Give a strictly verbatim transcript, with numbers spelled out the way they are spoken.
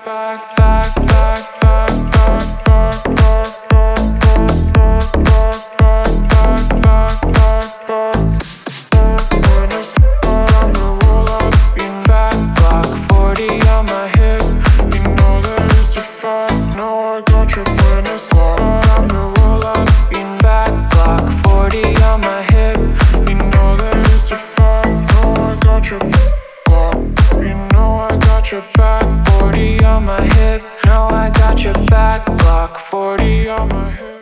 back, back, back, back, back, back, back, back, back, back, back, back, back, back, back. When I start on the roll up, being back, Glock forty on my hip. You know that it's a fact. No, I got you when I start on the roll up, being back, Glock forty on my hip. You know that it's a fact. No, I got you. You know I got your back, forty on my hip. No, I got your back, Glock forty on my hip.